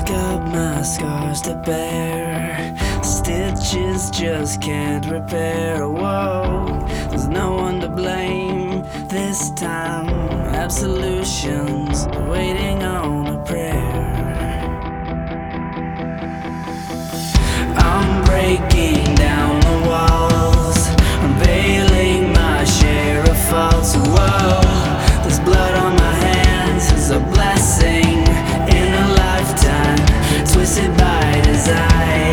got my scars to bear. Stitches just can't repair. Whoa, there's no one to blame this time. Absolution's waiting on a prayer. I'm breaking down the walls. I'm veiling my share of faults. Whoa, there's blood on my hands. It's a blessing in a lifetime, twisted by desire.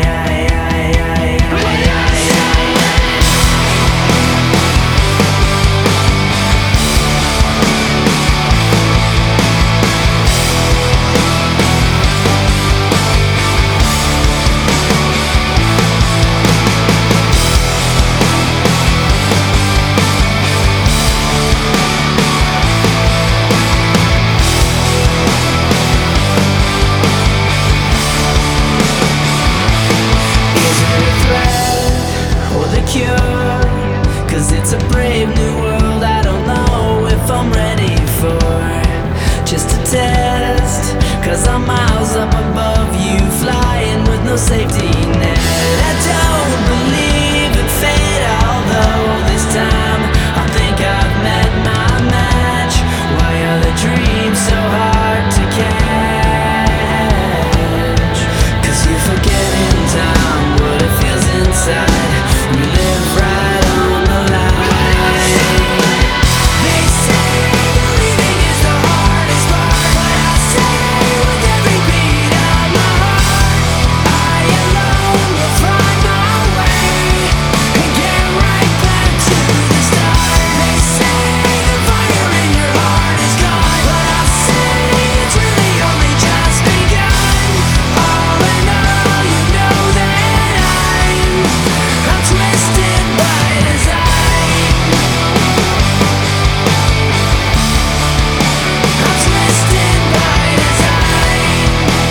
Cause it's a brave new world I don't know if I'm ready for. Just a test, cause I'm miles up above you, flying with no safety net. I don't believe in fate, although this time I think I've met my match. Why are the dreams so hard to catch? Cause you forget in time what it feels inside. You live right on the line. They say believing is the hardest part, but I say with every beat of my heart, I alone will find my way and get right back to the start. They say the fire in your heart is gone, but I say it's really only just begun. All in all, you know that I'm twisted by design. I'm twisted by design.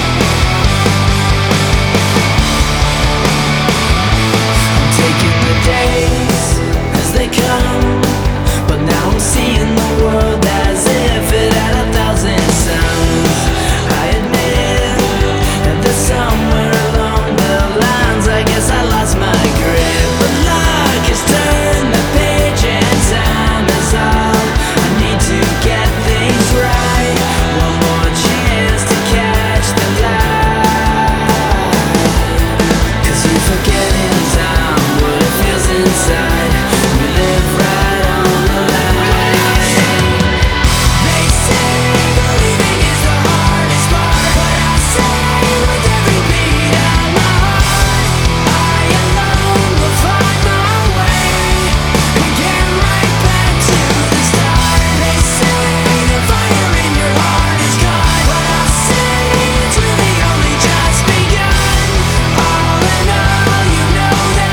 I'm taking the days as they come, but now I'm seeing the world as if it had 1,000 suns. I admit that there's somewhere along the lines I guess I lost my grip, but luck has turned the page and time is all I need to get things right. One more chance to catch the light. Cause you forget in time what it feels inside. You live right on the line. They say believing is the hardest part, but I say with every beat of my heart, I alone will find my way and get right back to the start. They say the fire in your heart is gone, but I say it's really only just begun. All in all, you know that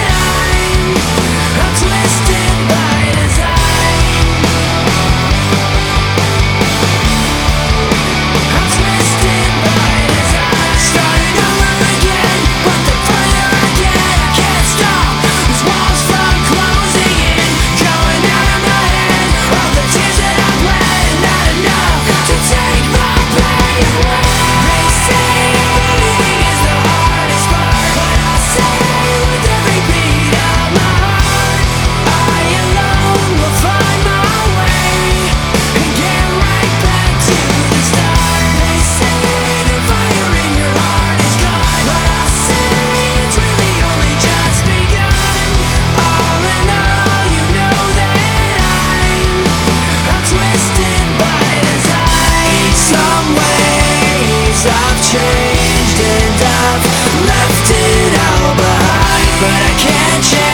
I'm twisted by design. I'm twisted by design. Starting over again, but the further I get, I can't stop. These walls from closing in, going out of my head. All the tears that I've bled, not enough to take my pain away. They say believing is the hardest part, but I say with every beat of my heart, I alone will find my way and get right back to the start. They say the fire in your heart is gone, but I say it's really only just begun. All in all, you know that I'm twisted by design. Some ways I've changed and I've left it all behind, but I can't change